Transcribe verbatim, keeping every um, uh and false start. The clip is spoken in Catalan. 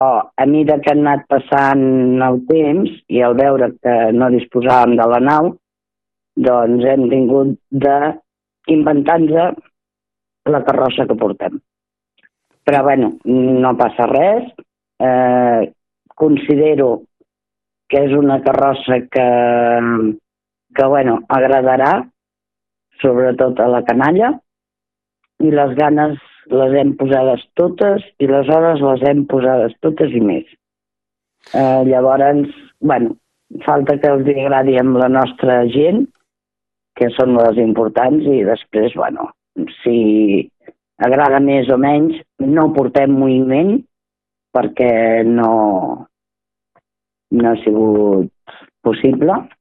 a mesura que han anat passant el temps i al veure que no disposàvem de la nau, doncs hem tingut d'inventar-nos la carrossa que portem. Però, bueno, no passa res. Eh, considero que és una carrossa que, que bueno, agradarà, sobretot a la canalla, i les ganes les hem posades totes i les hores les hem posades totes i més. Eh, llavors, bueno, falta que els agradi amb la nostra gent, que són les importants, i després, bueno, si agrada més o menys, no portem moviment perquè no, no ha sigut possible,